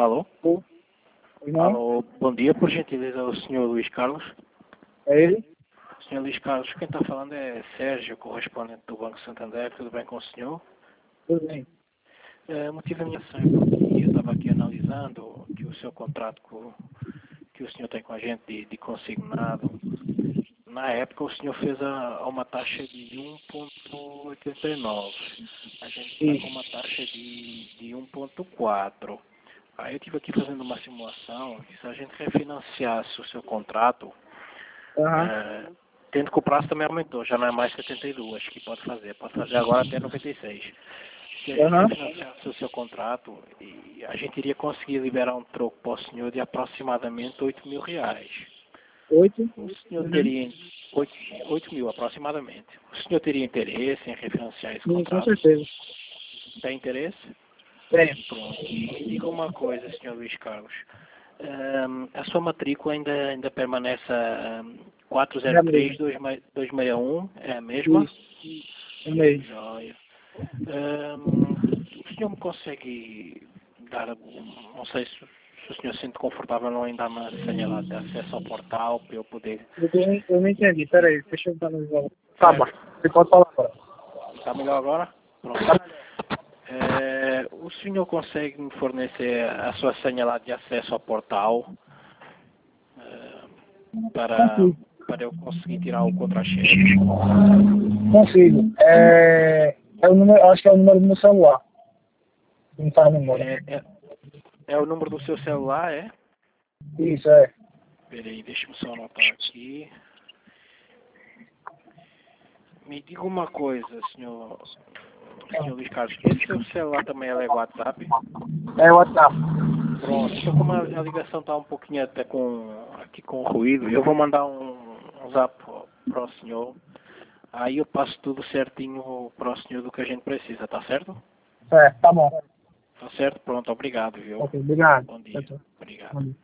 Alô? Não? Alô, bom dia, por gentileza, o senhor Luís Carlos. É ele? Senhor Luís Carlos, quem está falando é Sérgio, correspondente do Banco Santander. Tudo bem com o senhor? Tudo bem. O motivo da minha ação é porque eu estava aqui analisando que o seu contrato que o senhor tem com a gente de consignado, na época o senhor fez a uma taxa de 1,89. A gente está com uma taxa de 1,4. Aí eu estive aqui fazendo uma simulação e se a gente refinanciasse o seu contrato, tendo que o prazo também aumentou, já não é mais 72 que pode fazer agora até 96. Se a gente refinanciasse o seu contrato, a gente iria conseguir liberar um troco para o senhor de aproximadamente R$8.000. 8? O senhor teria 8 mil aproximadamente. O senhor teria interesse em refinanciar esse Sim, com contrato? certeza. Tem interesse? Tenho. Pronto. Me diga uma coisa, senhor Luís Carlos. A sua matrícula ainda permanece 403-261, é a mesma? Isso. É mesmo. Joia. O senhor me consegue dar, não sei se o senhor se sente confortável ou não em dar-me a senha lá de acesso ao portal para eu poder... Eu não entendi. Pera aí, deixa eu dar no jogo. Tá bom. Você pode falar agora. Está melhor agora? Pronto. O senhor consegue me fornecer a sua senha lá de acesso ao portal para eu conseguir tirar o contra-cheque? Consigo. É o número, acho que é o número do meu celular. Não tá no número. É o número do seu celular, é? Isso, é. Peraí, deixa-me só anotar aqui. Me diga uma coisa, senhor Luís Carlos. Esse seu celular também é WhatsApp? É o WhatsApp. Pronto, então como a ligação está um pouquinho até aqui com ruído, eu vou mandar um zap para o senhor. Aí eu passo tudo certinho para o senhor do que a gente precisa, tá certo? É, tá bom. Tá certo? Pronto, obrigado, viu? Ok, obrigado. Bom dia. Tchau, tchau. Obrigado. Bom dia.